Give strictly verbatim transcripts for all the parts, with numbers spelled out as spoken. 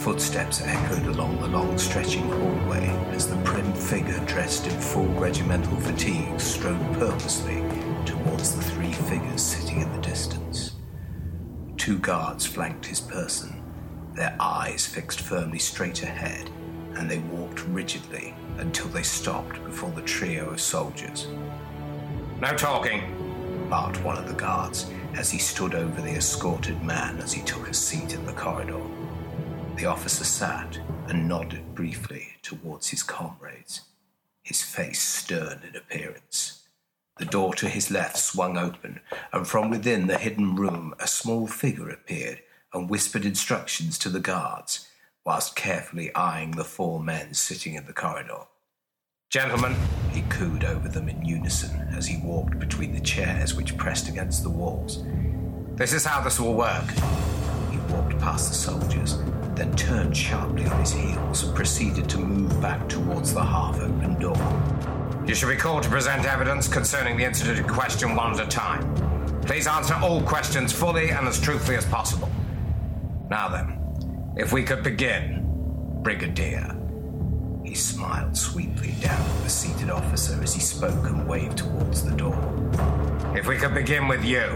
Footsteps echoed along the long stretching hallway as the prim figure dressed in full regimental fatigues strode purposely towards the three figures sitting in the distance. Two guards flanked his person, their eyes fixed firmly straight ahead, and they walked rigidly until they stopped before the trio of soldiers. "No talking," barked one of the guards as he stood over the escorted man as he took a seat in the corridor. The officer sat and nodded briefly towards his comrades, his face stern in appearance. The door to his left swung open, and from within the hidden room a small figure appeared and whispered instructions to the guards, whilst carefully eyeing the four men sitting in the corridor. "Gentlemen," he cooed over them in unison as he walked between the chairs which pressed against the walls. "This is how this will work." He walked past the soldiers, then turned sharply on his heels and proceeded to move back towards the half-open door. "You shall be called to present evidence concerning the incident in question one at a time. Please answer all questions fully and as truthfully as possible. Now then, if we could begin, Brigadier." He smiled sweetly down at the seated officer as he spoke and waved towards the door. "If we could begin with you."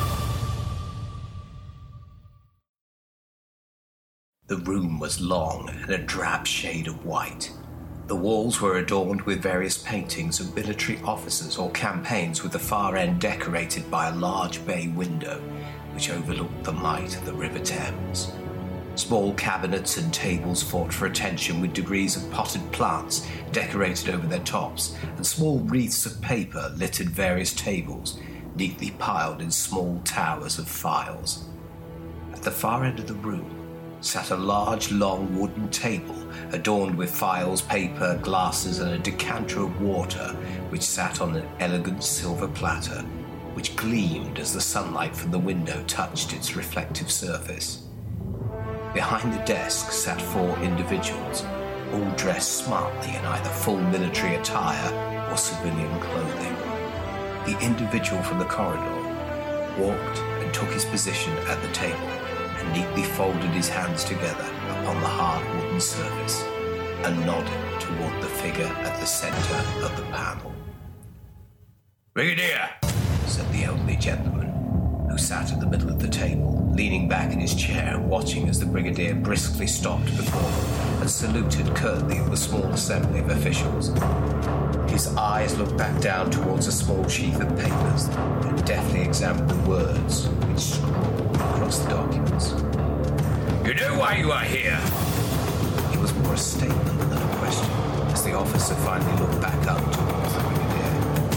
The room was long and a drab shade of white. The walls were adorned with various paintings of military officers or campaigns, with the far end decorated by a large bay window which overlooked the might of the River Thames. Small cabinets and tables fought for attention, with degrees of potted plants decorated over their tops, and small wreaths of paper littered various tables, neatly piled in small towers of files. At the far end of the room sat a large, long wooden table adorned with files, paper, glasses, and a decanter of water which sat on an elegant silver platter, which gleamed as the sunlight from the window touched its reflective surface. Behind the desk sat four individuals, all dressed smartly in either full military attire or civilian clothing. The individual from the corridor walked and took his position at the table and neatly folded his hands together upon the hard wooden surface and nodded toward the figure at the centre of the panel. "Brigadier," said the elderly gentleman, who sat at the middle of the table, leaning back in his chair and watching as the Brigadier briskly stopped before him and saluted curtly the small assembly of officials. His eyes looked back down towards a small sheaf of papers and deftly examined the words which scrawled across the documents. "You know why you are here?" It was more a statement than a question, as the officer finally looked back up towards the Brigadier.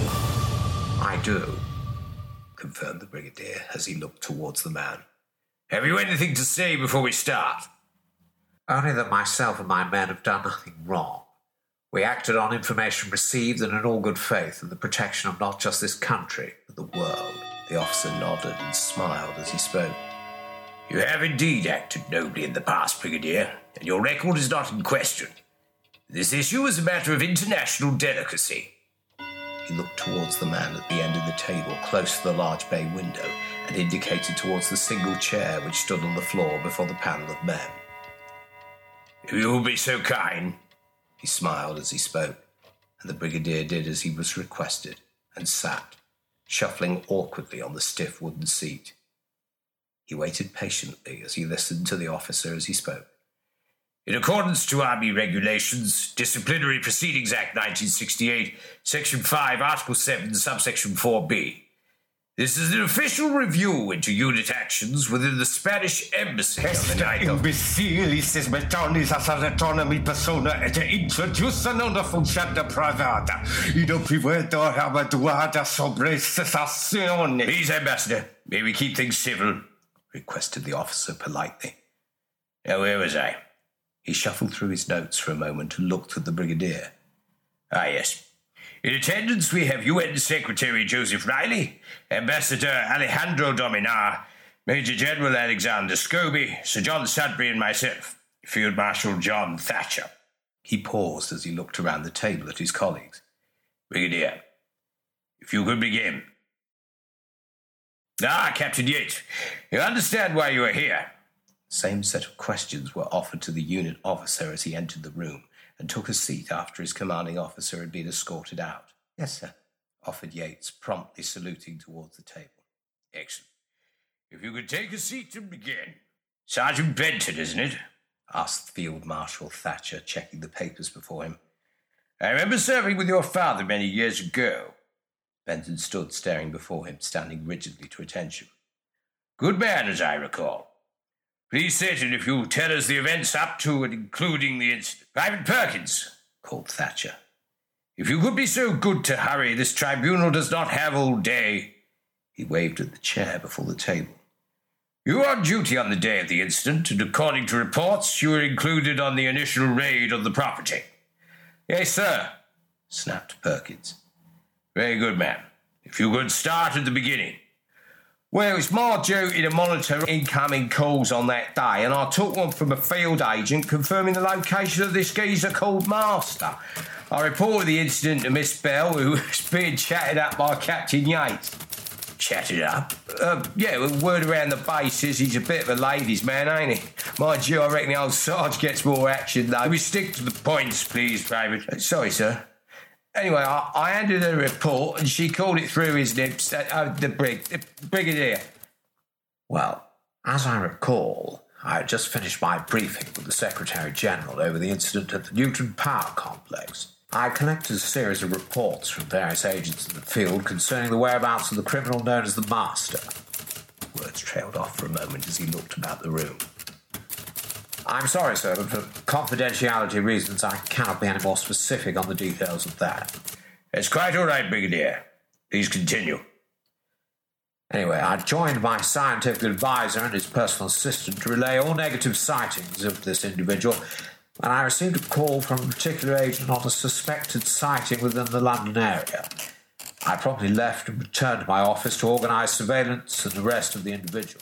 "I do," confirmed the Brigadier as he looked towards the man. "Have you anything to say before we start?" "Only that myself and my men have done nothing wrong. We acted on information received and in all good faith in the protection of not just this country, but the world." The officer nodded and smiled as he spoke. "You have indeed acted nobly in the past, Brigadier, and your record is not in question. This issue is a matter of international delicacy." He looked towards the man at the end of the table, close to the large bay window, and indicated towards the single chair which stood on the floor before the panel of men. "If you will be so kind." He smiled as he spoke, and the Brigadier did as he was requested, and sat, shuffling awkwardly on the stiff wooden seat. He waited patiently as he listened to the officer as he spoke. "In accordance to Army Regulations, Disciplinary Proceedings Act nineteen sixty-eight, Section five, Article seven, Subsection four B. This is an official review into unit actions within the Spanish Embassy on the night of..." Imbecilis metonis assaletona mi persona et introducano una funzione privata. Ido priveto habituata sobre cessazione. "Please, Ambassador, may we keep things civil?" requested the officer politely. Now, where was I? He shuffled through his notes for a moment and looked at the Brigadier. Ah, yes. In attendance, we have U N Secretary Joseph Riley, Ambassador Alejandro Dominar, Major General Alexander Scobie, Sir John Sudbury, and myself, Field Marshal John Thatcher. He paused as he looked around the table at his colleagues. Brigadier, if you could begin. Ah, Captain Yates, you understand why you are here. The same set of questions were offered to the unit officer as he entered the room and took a seat after his commanding officer had been escorted out. "Yes, sir," offered Yates, promptly saluting towards the table. "Excellent. If you could take a seat and begin. Sergeant Benton, isn't it?" asked Field Marshal Thatcher, checking the papers before him. "I remember serving with your father many years ago." Benton stood staring before him, standing rigidly to attention. "Good man, as I recall. Please sit, and if you'll tell us the events up to and including the incident." "Private Perkins," called Thatcher, "if you could be so good to hurry, this tribunal does not have all day." He waved at the chair before the table. "You were on duty on the day of the incident, and according to reports, you were included on the initial raid on the property." "Yes, sir," snapped Perkins. "Very good, ma'am. If you could start at the beginning." "Well, it's my duty to monitor incoming calls on that day, and I took one from a field agent confirming the location of this geezer called Master. I reported the incident to Miss Bell, who was being chatted up by Captain Yates." "Chatted up?" Uh, yeah, well, word around the base is he's a bit of a ladies' man, ain't he? Mind you, I reckon the old Sarge gets more action, though. We stick to the points, please, Private." Uh, sorry, sir. Anyway, I, I handed her a report, and she called it through his lips. Uh, uh, the brig, the brigadier. Well, as I recall, I had just finished my briefing with the Secretary-General over the incident at the Newton Power Complex. I collected a series of reports from various agents in the field concerning the whereabouts of the criminal known as the Master. Words trailed off for a moment as he looked about the room. I'm sorry, sir, but for confidentiality reasons, I cannot be any more specific on the details of that. "It's quite all right, Brigadier. Please continue." Anyway, I joined my scientific advisor and his personal assistant to relay all negative sightings of this individual, and I received a call from a particular agent on a suspected sighting within the London area. I promptly left and returned to my office to organise surveillance and arrest of the individual.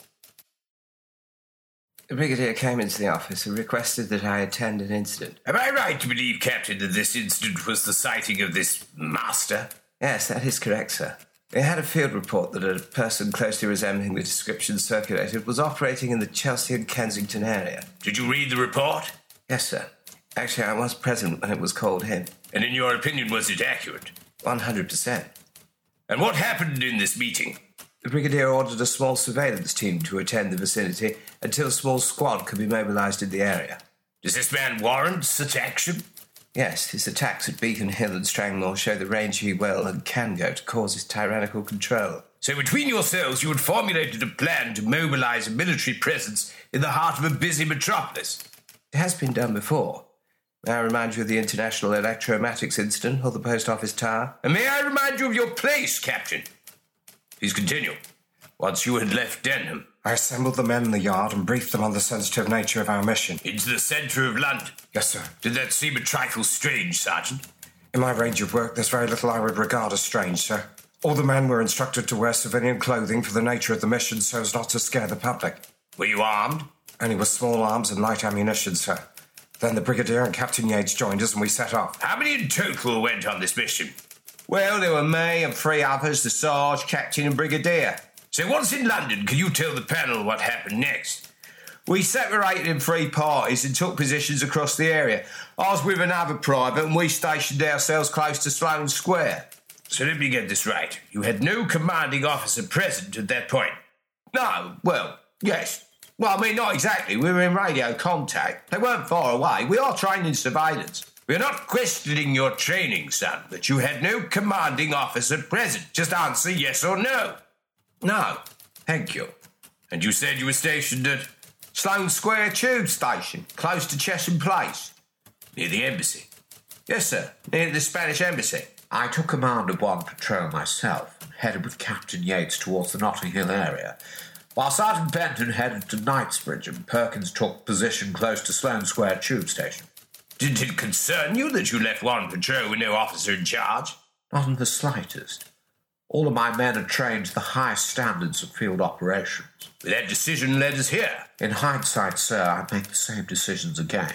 The brigadier came into the office and requested that I attend an incident. "Am I right to believe, Captain, that this incident was the sighting of this Master?" "Yes, that is correct, sir. They had a field report that a person closely resembling the description circulated was operating in the Chelsea and Kensington area." "Did you read the report?" "Yes, sir. Actually, I was present when it was called in." "And in your opinion, was it accurate?" one hundred percent. "And what happened in this meeting?" The brigadier ordered a small surveillance team to attend the vicinity until a small squad could be mobilised in the area. "Does this man warrant such action?" "Yes, his attacks at Beacon Hill and Strangmore show the range he will and can go to cause his tyrannical control." "So between yourselves you had formulated a plan to mobilise a military presence in the heart of a busy metropolis?" "It has been done before. May I remind you of the International Electromatics incident or the Post Office Tower?" "And may I remind you of your place, Captain?" "Please continue. Once you had left Denham." "I assembled the men in the yard and briefed them on the sensitive nature of our mission." "Into the centre of London?" "Yes, sir." "Did that seem a trifle strange, Sergeant?" "In my range of work, there's very little I would regard as strange, sir. All the men were instructed to wear civilian clothing for the nature of the mission so as not to scare the public." "Were you armed?" "Only with small arms and light ammunition, sir. Then the Brigadier and Captain Yates joined us and we set off." "How many in total went on this mission?" "Well, there were me and three others, the Sarge, Captain and Brigadier." "So once in London, can you tell the panel what happened next?" "We separated in three parties and took positions across the area. I was with another private and we stationed ourselves close to Sloane Square." "So let me get this right. You had no commanding officer present at that point?" "No, well, yes. Well, I mean, not exactly. We were in radio contact. They weren't far away. We are trained in surveillance." "We are not questioning your training, son, but you had no commanding officer present. Just answer yes or no." "No, thank you." "And you said you were stationed at?" "Sloane Square Tube Station, close to Chesham Place." "Near the embassy?" "Yes, sir, near the Spanish embassy." I took command of one patrol myself and headed with Captain Yates towards the Notting Hill area, while Sergeant Benton headed to Knightsbridge and Perkins took position close to Sloane Square Tube Station. "Did it concern you that you left one patrol with no officer in charge?" "Not in the slightest. All of my men are trained to the highest standards of field operations." "But that decision led us here." "In hindsight, sir, I'd make the same decisions again.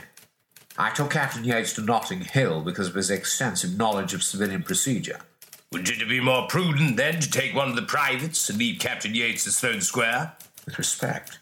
I took Captain Yates to Notting Hill because of his extensive knowledge of civilian procedure." "Wouldn't it be more prudent, then, to take one of the privates and leave Captain Yates at Sloane Square?" "With respect,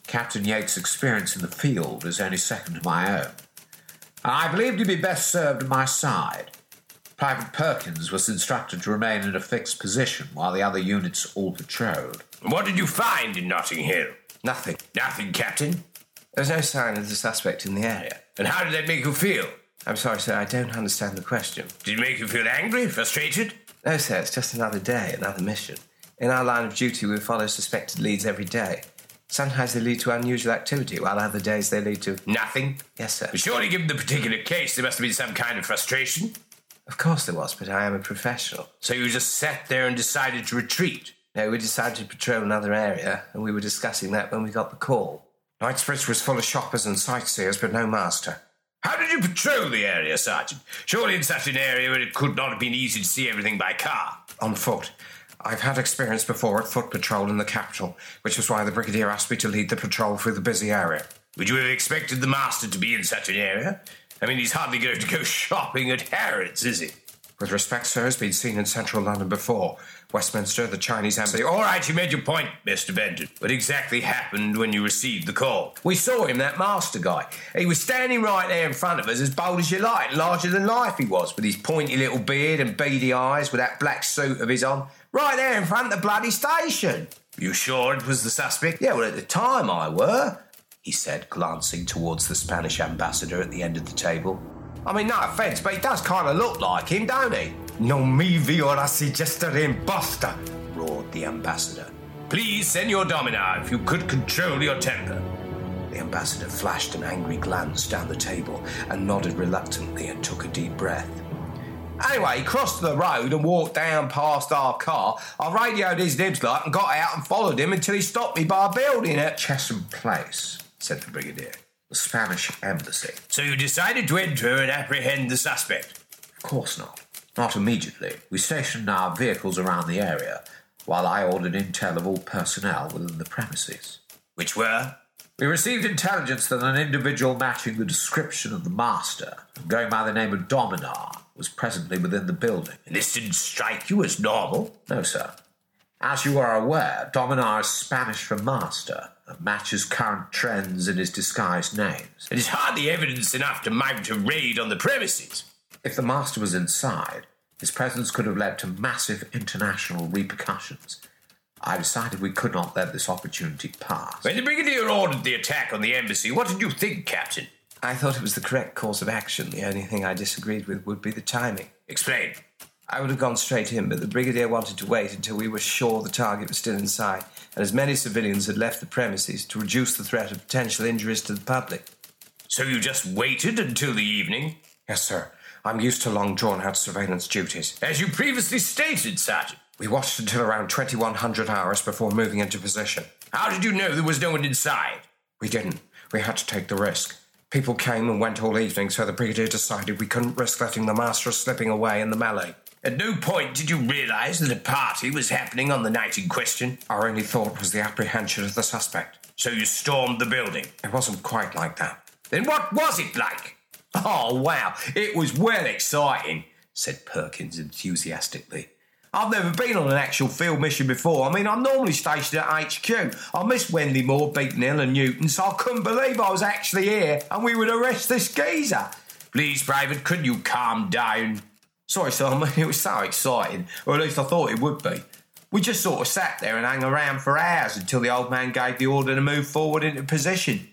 Captain Yates' experience in the field is only second to my own, and I believed he'd be best served at my side. Private Perkins was instructed to remain in a fixed position while the other units all patrolled. What did you find in Notting Hill? Nothing. Nothing, Captain? There's no sign of the suspect in the area. And how did that make you feel? I'm sorry, sir, I don't understand the question. Did it make you feel angry, frustrated? No, sir, it's just another day, another mission. In our line of duty, we follow suspected leads every day. Sometimes they lead to unusual activity, while other days they lead to... Nothing? Yes, sir. But surely, given the particular case, there must have been some kind of frustration? Of course there was, but I am a professional. So you just sat there and decided to retreat? No, we decided to patrol another area, and we were discussing that when we got the call. Knightsbridge was full of shoppers and sightseers, but no master. How did you patrol the area, Sergeant? Surely in such an area where it could not have been easy to see everything by car. On foot. I've had experience before at foot patrol in the capital, which was why the Brigadier asked me to lead the patrol through the busy area. Would you have expected the master to be in such an area? I mean, he's hardly going to go shopping at Harrods, is he? With respect, sir, has been seen in central London before. Westminster, the Chinese embassy... All right, you made your point, Mister Benton. What exactly happened when you received the call? We saw him, that master guy. He was standing right there in front of us, as bold as you like, larger than life he was, with his pointy little beard and beady eyes, with that black suit of his on, right there in front of the bloody station. You sure it was the suspect? Yeah, well, at the time I were, he said, glancing towards the Spanish ambassador at the end of the table. I mean, no offence, but he does kind of look like him, don't he? Non mi vi ora si gestare imposta, roared the ambassador. Please, Senor Domina, if you could control your temper. The ambassador flashed an angry glance down the table and nodded reluctantly and took a deep breath. Anyway, he crossed the road and walked down past our car. I radioed his nibs like and got out and followed him until he stopped me by a building at Chesham Place, said the Brigadier. The Spanish embassy. So you decided to enter and apprehend the suspect? Of course not. Not immediately. We stationed our vehicles around the area, while I ordered intel of all personnel within the premises. Which were? We received intelligence that an individual matching the description of the master, going by the name of Dominar, was presently within the building. And this didn't strike you as normal? No, sir. As you are aware, Dominar is Spanish for master, and matches current trends in his disguised names. It is hardly evidence enough to mount a raid on the premises. If the master was inside, his presence could have led to massive international repercussions. I decided we could not let this opportunity pass. When the Brigadier ordered the attack on the embassy, what did you think, Captain? I thought it was the correct course of action. The only thing I disagreed with would be the timing. Explain. I would have gone straight in, but the Brigadier wanted to wait until we were sure the target was still inside, and as many civilians had left the premises to reduce the threat of potential injuries to the public. So you just waited until the evening? Yes, sir. I'm used to long, drawn-out surveillance duties. As you previously stated, Sergeant. We watched until around twenty-one hundred hours before moving into position. How did you know there was no one inside? We didn't. We had to take the risk. People came and went all evening, so the Brigadier decided we couldn't risk letting the master slipping away in the melee. At no point did you realise that a party was happening on the night in question? Our only thought was the apprehension of the suspect. So you stormed the building? It wasn't quite like that. Then what was it like? Oh, wow, it was well exciting, said Perkins enthusiastically. I've never been on an actual field mission before. I mean, I'm normally stationed at H Q. I missed Wendley Moore, Beacon Hill and Newton, so I couldn't believe I was actually here and we would arrest this geezer. Please, Private, couldn't you calm down? Sorry, sir, I mean, it was so exciting, or at least I thought it would be. We just sort of sat there and hung around for hours until the old man gave the order to move forward into position.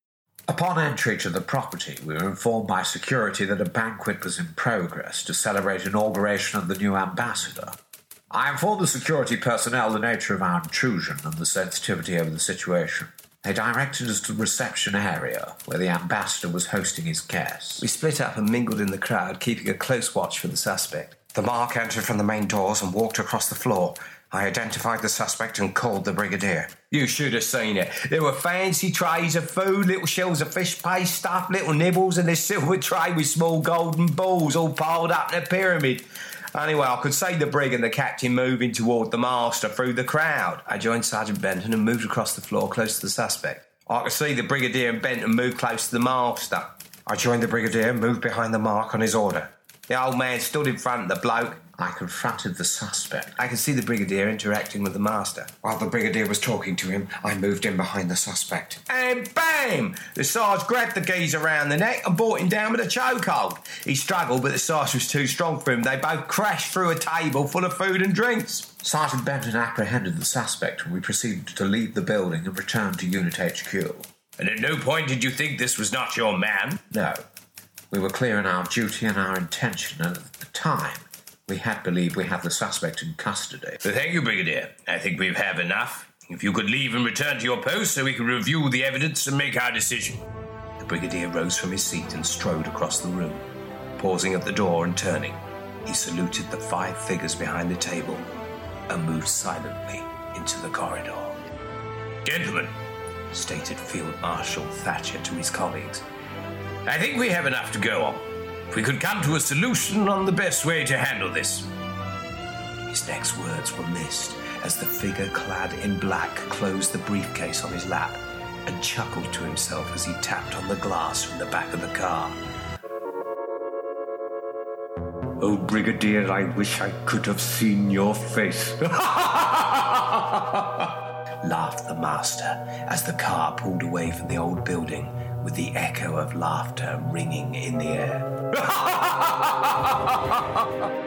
Upon entry to the property, we were informed by security that a banquet was in progress to celebrate inauguration of the new ambassador. I informed the security personnel the nature of our intrusion and the sensitivity of the situation. They directed us to the reception area, where the ambassador was hosting his guests. We split up and mingled in the crowd, keeping a close watch for the suspect. The Mark entered from the main doors and walked across the floor. I identified the suspect and called the Brigadier. You should have seen it. There were fancy trays of food, little shells of fish paste, stuff, little nibbles, and this silver tray with small golden balls all piled up in a pyramid. Anyway, I could see the brig and the captain moving toward the master through the crowd. I joined Sergeant Benton and moved across the floor close to the suspect. I could see the Brigadier and Benton move close to the master. I joined the Brigadier and moved behind the Mark on his order. The old man stood in front of the bloke, I confronted the suspect. I could see the Brigadier interacting with the Master. While the Brigadier was talking to him, I moved in behind the suspect. And bam! The Sarge grabbed the geezer around the neck and brought him down with a chokehold. He struggled, but the Sarge was too strong for him. They both crashed through a table full of food and drinks. Sergeant Benton apprehended the suspect, and we proceeded to leave the building and return to Unit H Q. And at no point did you think this was not your man? No. We were clear in our duty and our intention, and at the time, we had believed we had the suspect in custody. Well, thank you, Brigadier. I think we have enough. If you could leave and return to your post so we can review the evidence and make our decision. The Brigadier rose from his seat and strode across the room. Pausing at the door and turning, he saluted the five figures behind the table and moved silently into the corridor. Gentlemen, stated Field Marshal Thatcher to his colleagues, I think we have enough to go on. If we could come to a solution on the best way to handle this. His next words were missed as the figure clad in black closed the briefcase on his lap and chuckled to himself as he tapped on the glass from the back of the car. Oh, Brigadier, I wish I could have seen your face. Laughed the Master as the car pulled away from the old building with the echo of laughter ringing in the air.